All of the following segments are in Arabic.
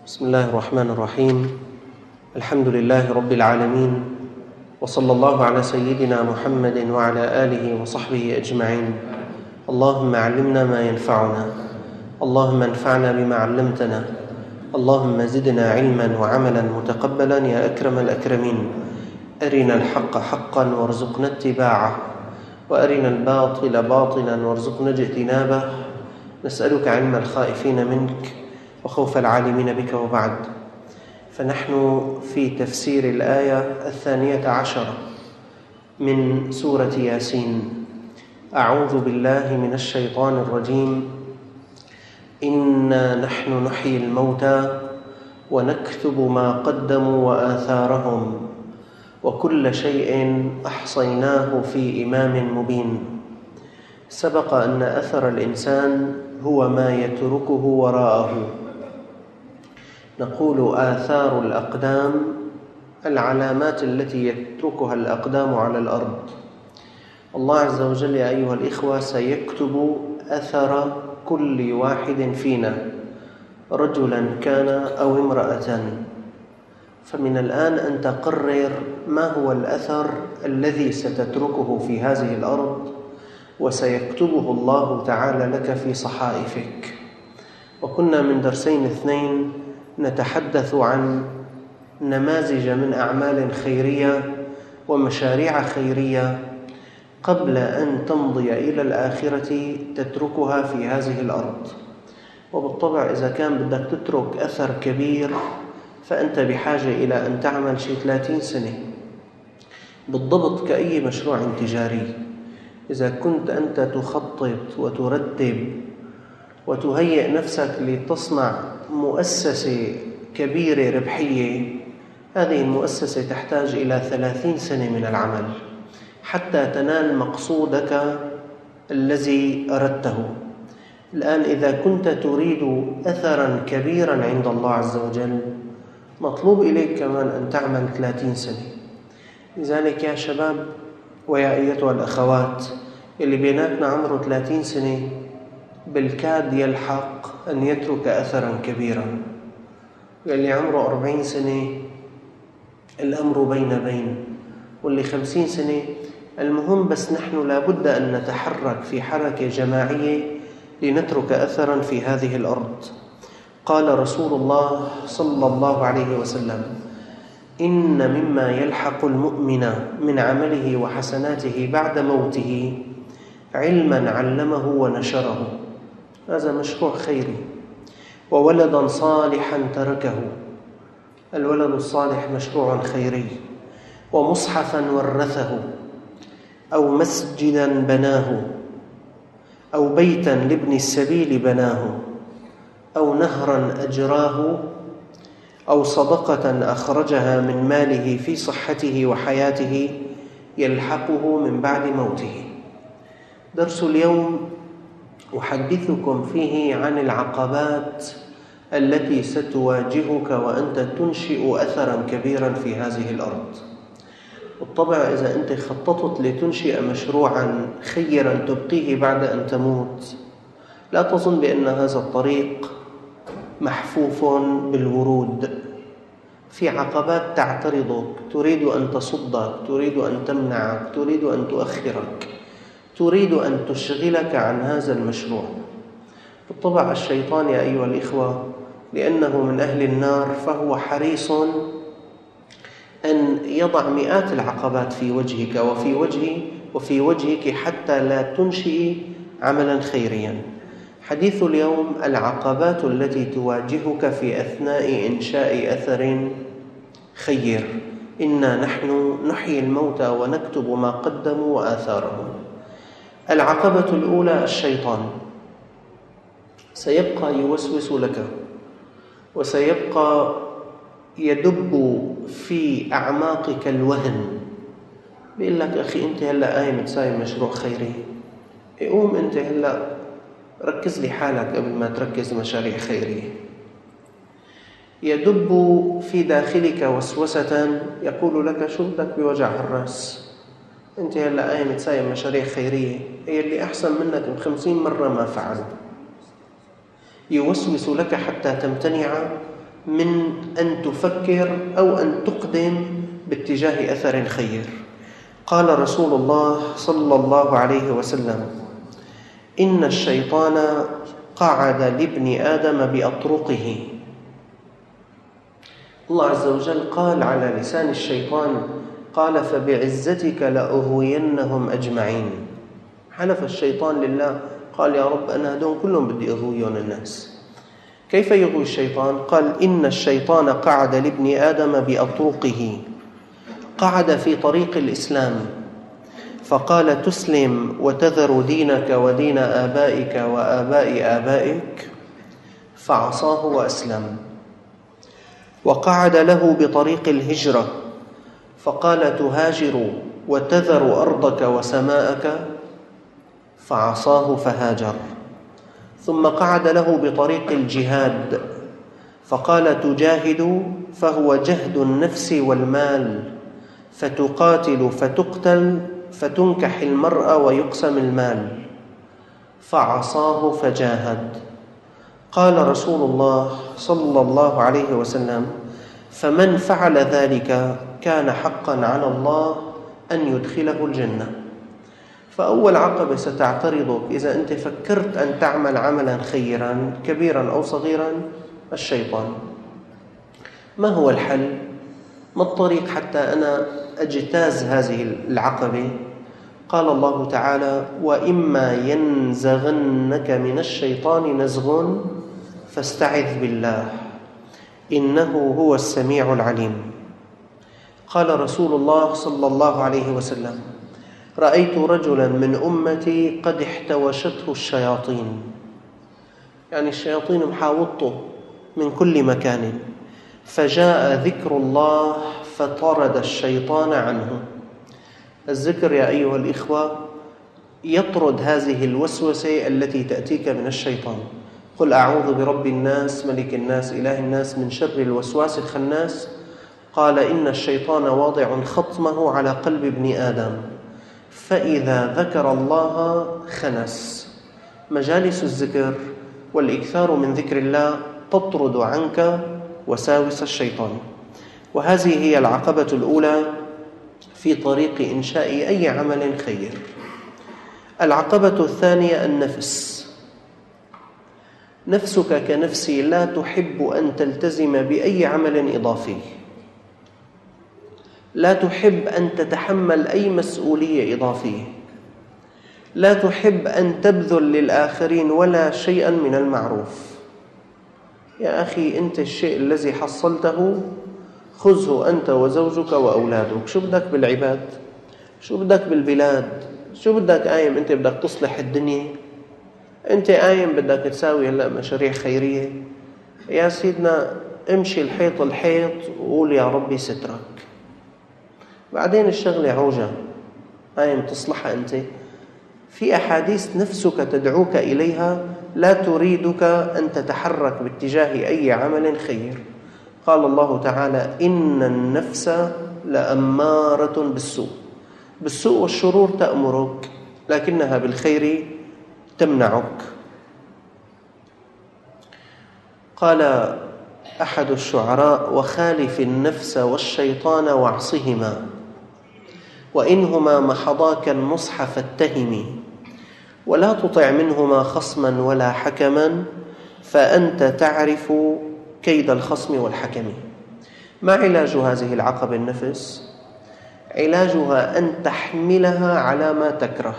بسم الله الرحمن الرحيم. الحمد لله رب العالمين، وصلى الله على سيدنا محمد وعلى آله وصحبه أجمعين. اللهم علمنا ما ينفعنا، اللهم انفعنا بما علمتنا، اللهم زدنا علما وعملا متقبلا يا أكرم الأكرمين. أرنا الحق حقا وارزقنا اتباعه، وأرنا الباطل باطلا وارزقنا اجتنابه. نسألك علم الخائفين منك وخوف العالمين بك. وبعد، فنحن في تفسير الآية 12 من سورة ياسين. أعوذ بالله من الشيطان الرجيم. إنا نحن نحيي الموتى ونكتب ما قدموا وآثارهم وكل شيء أحصيناه في إمام مبين. سبق أن أثر الإنسان هو ما يتركه وراءه. نقول آثار الأقدام العلامات التي يتركها الأقدام على الأرض. الله عز وجل يا أيها الإخوة سيكتب أثر كل واحد فينا، رجلا كان أو امرأة. فمن الآن أن تقرر ما هو الأثر الذي ستتركه في هذه الأرض، وسيكتبه الله تعالى لك في صحائفك. وكنا من درسين 2 نتحدث عن نماذج من أعمال خيرية ومشاريع خيرية قبل أن تمضي إلى الآخرة تتركها في هذه الأرض. وبالطبع إذا كان بدك تترك أثر كبير فأنت بحاجة إلى أن تعمل شيء 30 سنة بالضبط كأي مشروع تجاري. إذا كنت أنت تخطط وترتب وتهيئ نفسك لتصنع مؤسسة كبيرة ربحية، هذه المؤسسة تحتاج إلى 30 سنة من العمل حتى تنال مقصودك الذي أردته. الآن إذا كنت تريد أثرا كبيرا عند الله عز وجل، مطلوب إليك كمان أن تعمل 30 سنة. لذلك يا شباب ويا أيتها الأخوات، اللي بيناتنا عمره 30 سنة بالكاد يلحق أن يترك أثرا كبيرا، واللي عمره 40 سنة الأمر بين، واللي 50 سنة. المهم بس نحن لابد أن نتحرك في حركة جماعية لنترك أثرا في هذه الأرض. قال رسول الله صلى الله عليه وسلم: إن مما يلحق المؤمن من عمله وحسناته بعد موته علما علمه ونشره. هذا مشروع خيري. وولدا صالحا تركه، الولد الصالح مشروع خيري. ومصحفا ورثه، أو مسجدا بناه، أو بيتا لابن السبيل بناه، أو نهرا أجراه، أو صدقة أخرجها من ماله في صحته وحياته يلحقه من بعد موته. درس اليوم أحدثكم فيه عن العقبات التي ستواجهك وأنت تنشئ أثرا كبيرا في هذه الأرض. بالطبع إذا أنت خططت لتنشئ مشروعا خيرا تبقيه بعد أن تموت، لا تظن بأن هذا الطريق محفوف بالورود. في عقبات تعترضك، تريد أن تصدك، تريد أن تمنعك، تريد أن تؤخرك، تريد أن تشغلك عن هذا المشروع. بالطبع الشيطان يا أيها الإخوة لأنه من أهل النار فهو حريص أن يضع مئات العقبات في وجهك وفي وجهك حتى لا تنشئ عملا خيريا. حديث اليوم العقبات التي تواجهك في أثناء إنشاء أثر خير. إنا نحن نحيي الموتى ونكتب ما قدموا وآثارهم. العقبة الأولى الشيطان، سيبقى يوسوس لك وسيبقى يدب في أعماقك الوهن. بيقول لك: أخي أنت هلأ قايم تساوي مشروع خيري، قوم أنت هلأ ركز لي حالك قبل ما تركز مشاريع خيرية. يدب في داخلك وسوسة يقول لك: شو بدك بوجع الرأس؟ أنت هلأ قايم تساوي مشاريع خيرية، هي اللي أحسن منك ب50 مرة ما فعلوا. يوسوس لك حتى تمتنع من أن تفكر أو أن تقدم باتجاه أثر خير. قال رسول الله صلى الله عليه وسلم: إن الشيطان قعد لابن آدم بأطرقه. الله عز وجل قال على لسان الشيطان، قال: فبعزتك لأغوينهم أجمعين. حلف الشيطان لله، قال: يا رب أنا هدول كلهم بدي أغويهم الناس. كيف يغوي الشيطان؟ قال: إن الشيطان قعد لابن آدم بأطرقه، قعد في طريق الإسلام فقال: تسلم وتذر دينك ودين آبائك وآباء آبائك، فعصاه وأسلم. وقعد له بطريق الهجرة فقال: تهاجر وتذر أرضك وسماءك، فعصاه فهاجر. ثم قعد له بطريق الجهاد فقال: تجاهد فهو جهد النفس والمال، فتقاتل فتقتل فتنكح المرأة ويقسم المال، فعصاه فجاهد. قال رسول الله صلى الله عليه وسلم: فمن فعل ذلك كان حقا على الله أن يدخله الجنة. فأول عقبة ستعترضك إذا أنت فكرت أن تعمل عملا خيرا كبيرا أو صغيرا: الشيطان. ما هو الحل؟ ما الطريق حتى أنا أجتاز هذه العقبة؟ قال الله تعالى: وإما ينزغنك من الشيطان نزغ فاستعذ بالله إنه هو السميع العليم. قال رسول الله صلى الله عليه وسلم: رأيت رجلا من أمتي قد احتوشته الشياطين، يعني الشياطين محاوطته من كل مكان، فجاء ذكر الله فطرد الشيطان عنه. الذكر يا أيها الإخوة يطرد هذه الوسوسة التي تأتيك من الشيطان. قل أعوذ برب الناس ملك الناس إله الناس من شر الوسواس الخناس. قال: إن الشيطان واضع خطمه على قلب ابن آدم، فإذا ذكر الله خنس. مجالس الذكر والإكثار من ذكر الله تطرد عنك وساوس الشيطان. وهذه هي العقبة الأولى في طريق إنشاء أي عمل خير. العقبة الثانية النفس. نفسك كنفسي لا تحب أن تلتزم بأي عمل إضافي، لا تحب أن تتحمل أي مسؤولية إضافية، لا تحب أن تبذل للآخرين ولا شيئا من المعروف. يا أخي، أنت الشيء الذي حصلته خذه أنت وزوجك وأولادك. شو بدك بالعباد؟ شو بدك بالبلاد؟ شو بدك قايم أنت بدك تصلح الدنيا؟ أنت قايم بدك تساوي هلأ مشاريع خيرية؟ يا سيدنا امشي الحيط الحيط وقول يا ربي سترك. بعدين الشغلة عوجة قايم تصلحها أنت. في أحاديث نفسك تدعوك إليها، لا تريدك أن تتحرك باتجاه أي عمل خير. قال الله تعالى: إن النفس لأمارة بالسوء. بالسوء والشرور تأمرك، لكنها بالخير تمنعك. قال أحد الشعراء: وخالف النفس والشيطان واعصهما، وإنهما محضاك النصح فاتهم، ولا تطع منهما خصما ولا حكما، فأنت تعرف كيد الخصم والحكم. ما علاج هذه العقبة النفس؟ علاجها أن تحملها على ما تكره.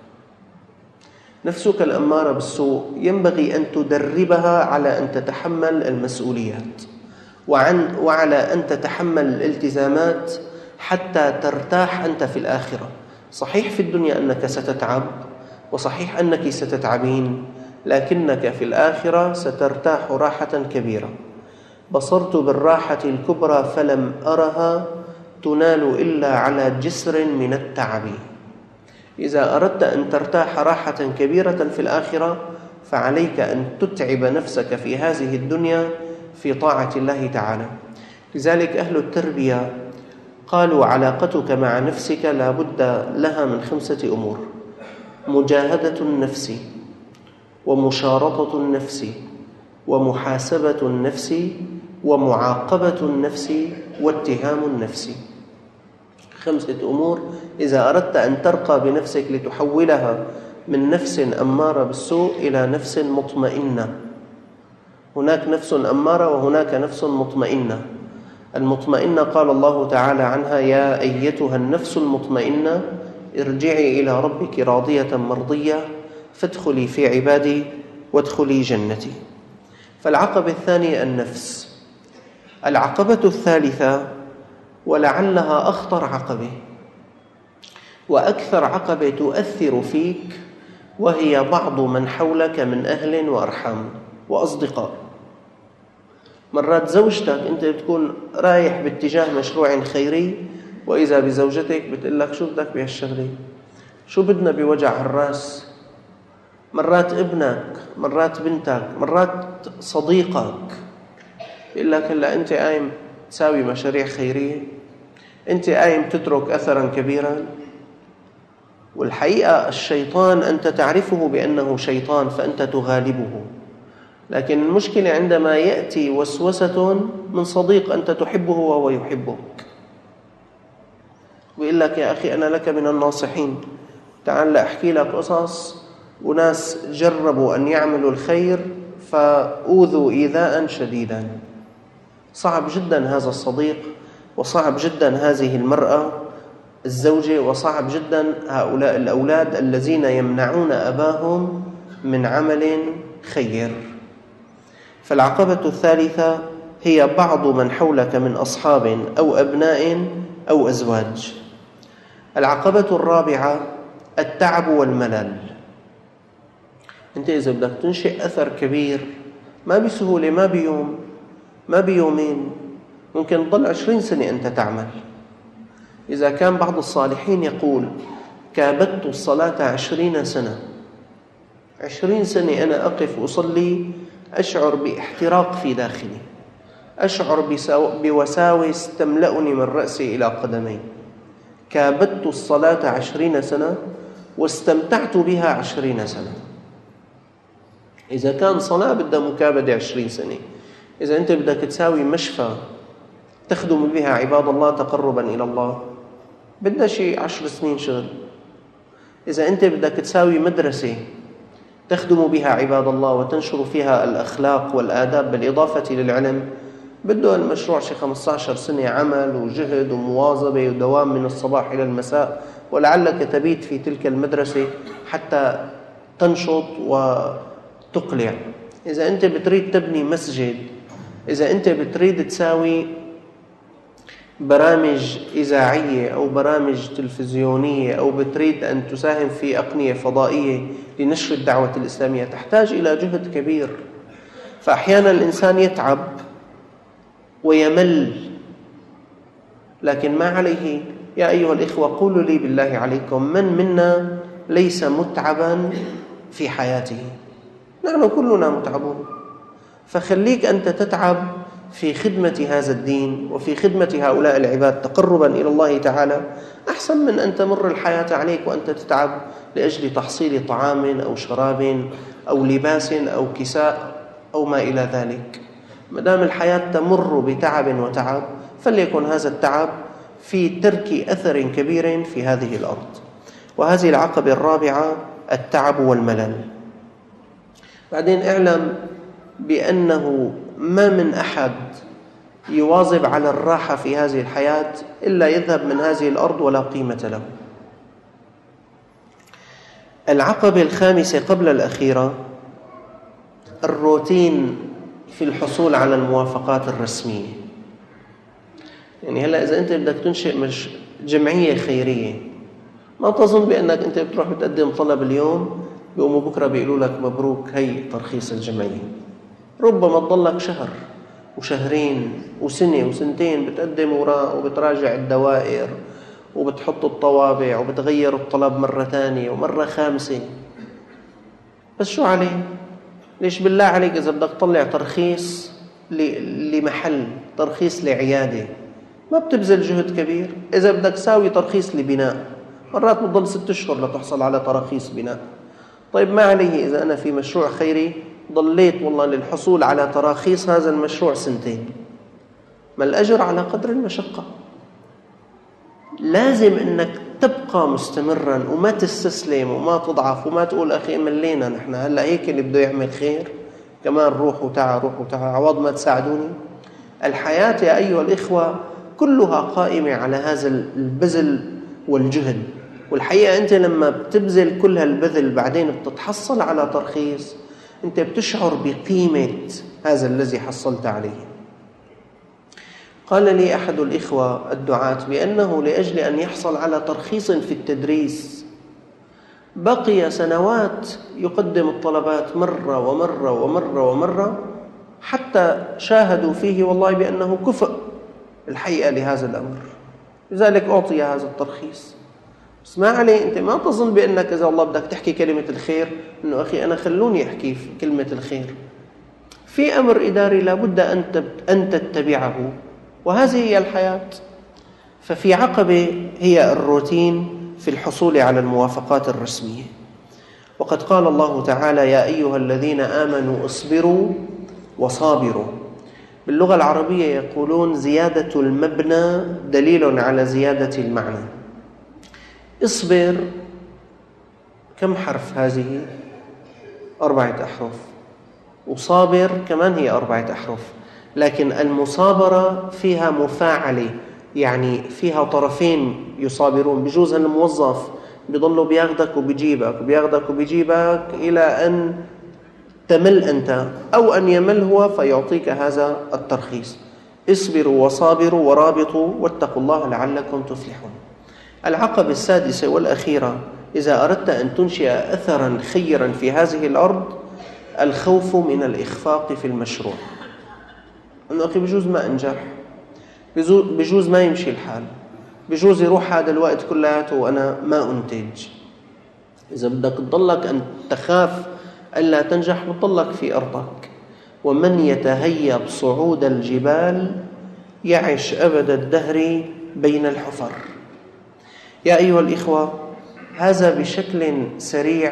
نفسك الأمارة بالسوء ينبغي أن تدربها على أن تتحمل المسؤوليات وعلى أن تتحمل الالتزامات حتى ترتاح أنت في الآخرة. صحيح في الدنيا أنك ستتعب، وصحيح أنك ستتعبين، لكنك في الآخرة سترتاح راحة كبيرة. بصرت بالراحة الكبرى فلم أرها تنال إلا على جسر من التعب. إذا أردت أن ترتاح راحة كبيرة في الآخرة فعليك أن تتعب نفسك في هذه الدنيا في طاعة الله تعالى. لذلك أهل التربية قالوا: علاقتك مع نفسك لا بد لها من 5 أمور: مجاهدة النفس، ومشارطة النفس، ومحاسبة النفس، ومعاقبة النفس واتهام النفس. 5 أمور إذا أردت أن ترقى بنفسك لتحولها من نفس أمارة بالسوء إلى نفس مطمئنة. هناك نفس أمارة وهناك نفس مطمئنة. المطمئنة قال الله تعالى عنها: يا أيتها النفس المطمئنة ارجعي إلى ربك راضية مرضية فادخلي في عبادي وادخلي جنتي. فالعقبة الثانية النفس. العقبة الثالثة ولعلها أخطر عقبة وأكثر عقبة تؤثر فيك، وهي بعض من حولك من أهل وأرحام وأصدقاء. مرات زوجتك أنت بتكون رايح باتجاه مشروع خيري، وإذا بزوجتك بتقول لك: شو بدك بهالشغلة؟ شو بدنا بوجع الراس؟ مرات ابنك، مرات بنتك، مرات صديقك بيقول لك: هلا أنت قايم تساوي مشاريع خيرية، أنت قايم تترك أثرا كبيرا. والحقيقة الشيطان أنت تعرفه بأنه شيطان فأنت تغالبه، لكن المشكلة عندما يأتي وسوسة من صديق أنت تحبه وهو يحبك، ويقول لك: يا أخي أنا لك من الناصحين، تعال أحكي لك قصص وناس جربوا أن يعملوا الخير فأوذوا إيذاء شديدا. صعب جدا هذا الصديق، وصعب جدا هذه المرأة الزوجة، وصعب جدا هؤلاء الأولاد الذين يمنعون أباهم من عمل خير. فالعقبة الثالثة هي بعض من حولك من أصحاب أو أبناء أو أزواج. العقبة الرابعة التعب والملل. أنت إذا بدك تنشئ أثر كبير ما بسهولة، ما بيوم، ما بيومين، ممكن تضل 20 سنة أنت تعمل. إذا كان بعض الصالحين يقول: كابدت الصلاة 20 سنة، 20 سنة أنا أقف أصلي أشعر باحتراق في داخلي، أشعر بوساوس تملأني من رأسي إلى قدمي. كابدت الصلاة 20 سنة واستمتعت بها 20 سنة. إذا كان صلاة بدها مكابدة 20 سنة، إذا أنت بدك تساوي مشفى تخدم بها عباد الله تقربا إلى الله بدها شيء 10 سنين شغل. إذا أنت بدك تساوي مدرسة تخدم بها عباد الله وتنشر فيها الأخلاق والآداب بالإضافة للعلم بده المشروع شيء 15 سنة عمل وجهد ومواظبة ودوام من الصباح إلى المساء، ولعلك تبيت في تلك المدرسة حتى تنشط وتقلع. إذا أنت بتريد تبني مسجد، إذا أنت بتريد تساوي برامج إذاعية أو برامج تلفزيونية أو بتريد أن تساهم في أقنية فضائية لنشر الدعوة الإسلامية، تحتاج إلى جهد كبير. فأحيانا الإنسان يتعب ويمل، لكن ما عليه. يا أيها الإخوة قولوا لي بالله عليكم، من منا ليس متعبا في حياته؟ نحن كلنا متعبون. فخليك أنت تتعب في خدمة هذا الدين وفي خدمة هؤلاء العباد تقربا إلى الله تعالى، أحسن من أن تمر الحياة عليك وأنت تتعب لأجل تحصيل طعام أو شراب أو لباس أو كساء أو ما إلى ذلك. مدام الحياة تمر بتعب وتعب، فليكن هذا التعب في ترك أثر كبير في هذه الأرض. وهذه العقبة الرابعة التعب والملل. بعدين اعلم بأنه ما من أحد يواظب على الراحة في هذه الحياة إلا يذهب من هذه الأرض ولا قيمة له. العقبة الخامسة قبل الأخيرة الروتين في الحصول على الموافقات الرسمية. يعني هلأ إذا أنت بدك تنشئ جمعية خيرية، ما تظن بأنك أنت بتروح بتقدم طلب اليوم بيقوموا بكرة بيقولوا لك مبروك هي ترخيص الجمعية. ربما تضلك شهر وشهرين وسنة وسنتين بتقدم وراء وبتراجع الدوائر وبتحط الطوابع وبتغير الطلب مرة ثانية ومرة خامسة. بس شو عليه؟ ليش بالله عليك إذا بدك تطلع ترخيص لمحل، ترخيص لعيادة، ما بتبذل جهد كبير؟ إذا بدك تساوي ترخيص لبناء مرات بتضل 6 أشهر لتحصل على تراخيص بناء. طيب ما عليه إذا أنا في مشروع خيري ضليت والله للحصول على تراخيص هذا المشروع 2 سنين. ما الأجر على قدر المشقة. لازم أنك تبقى مستمرا وما تستسلم وما تضعف وما تقول أخي ملينا نحن هلأ هيك اللي بده يعمل خير كمان روح وتعا روح وتعا عوض ما تساعدوني. الحياة يا أيها الإخوة كلها قائمة على هذا البذل والجهد، والحقيقة أنت لما بتبذل كل هالبذل بعدين بتتحصل على ترخيص، أنت بتشعر بقيمة هذا الذي حصلت عليه. قال لي أحد الإخوة الدعاة بأنه لأجل أن يحصل على ترخيص في التدريس بقي سنوات يقدم الطلبات مرة ومرة ومرة ومرة حتى شاهدوا فيه والله بأنه كفء الحقيقة لهذا الأمر، لذلك أعطي هذا الترخيص. بس ما عليه، أنت ما تظن بأنك إذا الله بدك تحكي كلمة الخير أنه أخي أنا خلوني أحكي كلمة الخير. في أمر إداري لابد أن تتبعه، وهذه هي الحياة. ففي عقبة هي الروتين في الحصول على الموافقات الرسمية. وقد قال الله تعالى يا أيها الذين آمنوا اصبروا وصابروا. باللغة العربية يقولون زيادة المبنى دليل على زيادة المعنى. اصبر كم حرف هذه؟ 4 أحرف. وصابر كمان هي 4 أحرف، لكن المصابرة فيها مفاعلة، يعني فيها طرفين يصابرون. بجوز الموظف بيضله بياخدك وبيجيبك وبياخدك وبيجيبك إلى أن تمل أنت أو أن يمل هو فيعطيك هذا الترخيص. اصبروا وصابروا ورابطوا واتقوا الله لعلكم تفلحون. العقبة السادسة والأخيرة إذا أردت أن تنشئ أثرا خيرا في هذه الأرض الخوف من الإخفاق في المشروع. أنه أخي بجوز ما أنجح، بجوز ما يمشي الحال، بجوز يروح هذا الوقت كلياته وأنا ما أنتج. إذا بدك تضلك أن تخاف ألا تنجح بتضلك في أرضك. ومن يتهيب صعود الجبال يعش أبد الدهر بين الحفر. يا أيها الإخوة، هذا بشكل سريع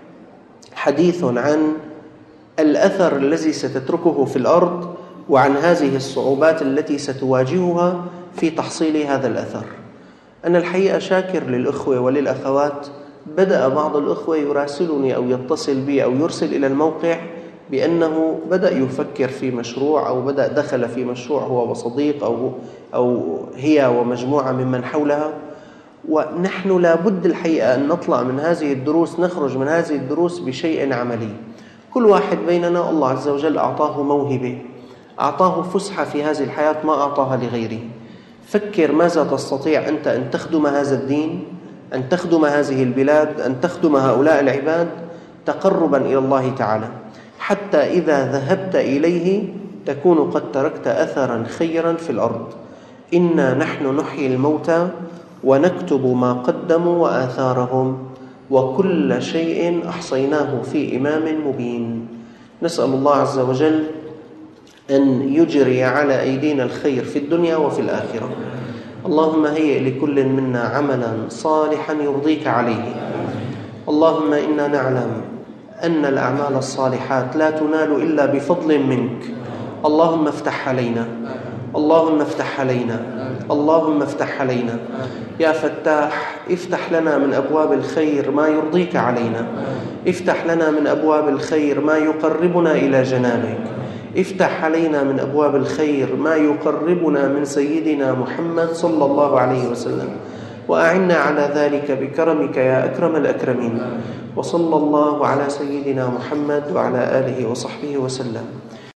حديث عن الأثر الذي ستتركه في الأرض وعن هذه الصعوبات التي ستواجهها في تحصيل هذا الأثر. أنا الحقيقة شاكر للأخوة وللأخوات، بدأ بعض الأخوة يراسلني أو يتصل بي أو يرسل إلى الموقع بأنه بدأ يفكر في مشروع أو بدأ دخل في مشروع هو وصديق أو هي ومجموعة ممن حولها. ونحن لابد الحقيقة أن نطلع من هذه الدروس، نخرج من هذه الدروس بشيء عملي. كل واحد بيننا الله عز وجل أعطاه موهبة، أعطاه فسحة في هذه الحياة ما أعطاها لغيره. فكر ماذا تستطيع أنت أن تخدم هذا الدين، أن تخدم هذه البلاد، أن تخدم هؤلاء العباد تقربا إلى الله تعالى، حتى إذا ذهبت إليه تكون قد تركت أثرا خيرا في الأرض. إنا نحن نحيي الموتى ونكتب ما قدموا وآثارهم وكل شيء أحصيناه في إمام مبين. نسأل الله عز وجل أن يجري على أيدينا الخير في الدنيا وفي الآخرة. اللهم هيئ لكل منا عملا صالحا يرضيك عليه. اللهم إنا نعلم أن الأعمال الصالحات لا تنال إلا بفضل منك. اللهم افتح علينا، اللهم افتح علينا، اللهم افتح علينا يا فتاح. افتح لنا من أبواب الخير ما يرضيك علينا، افتح لنا من أبواب الخير ما يقربنا إلى جنابك، افتح علينا من أبواب الخير ما يقربنا من سيدنا محمد صلى الله عليه وسلم، وأعنا على ذلك بكرمك يا أكرم الأكرمين. وصلى الله على سيدنا محمد وعلى آله وصحبه وسلم.